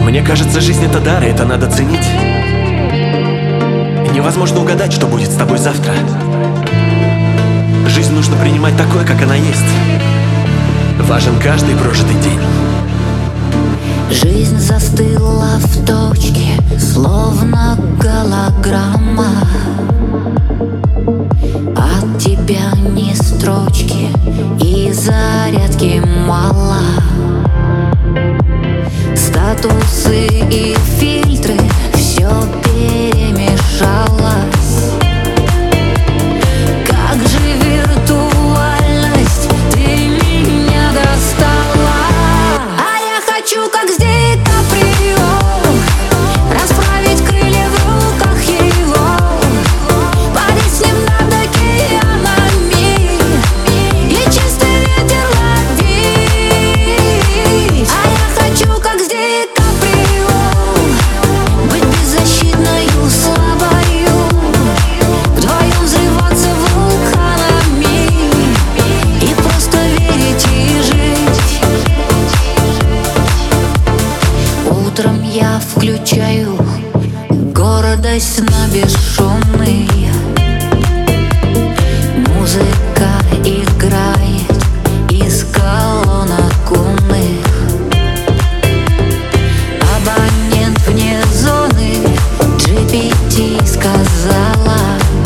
Мне кажется, жизнь — это дар, и это надо ценить. Невозможно угадать, что будет с тобой завтра. Жизнь нужно принимать такой, как она есть. Важен каждый прожитый день. Жизнь застыла в точке, словно голограмма. От тебя ни строчки, и зарядки мало. Статусы и фильтры, все перемешалось. Как же виртуальность, ты меня достала. А я хочу, как с Ди Каприо, расправить крылья в руках его, парить с ним над океанами и чистый ветер ловить. А я хочу, как с Ди Каприо, быть беззащитною, слабою, вдвоем взрываться вулканами и просто верить и жить. Утром я включаю гордость на бесшумный. Музыка играет из колонок умных. Абонент вне зоны, GPT сказала.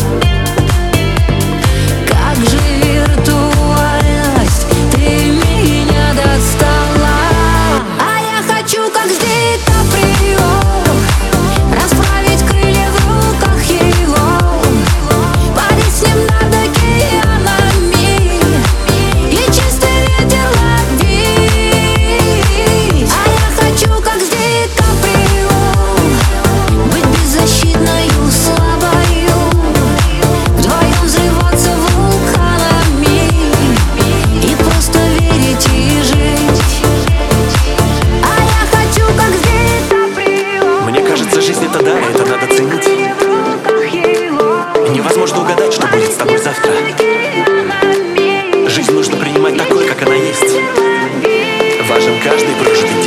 Как же виртуальность, ты меня достала. А я хочу, как с Ди Каприо, расправить крылья в руках его, парить с ним над океанами и чистый ветер ловить. А я хочу, как с Ди Каприо, быть беззащитною, слабою, вдвоем взрываться вулканами и просто верить и жить. А я хочу, как с Ди Каприо. Мне кажется, жизнь — это дар, и это надо ценить. Невозможно угадать, что будет с тобой завтра. Жизнь нужно принимать такой, как она есть. Важен каждый прожитый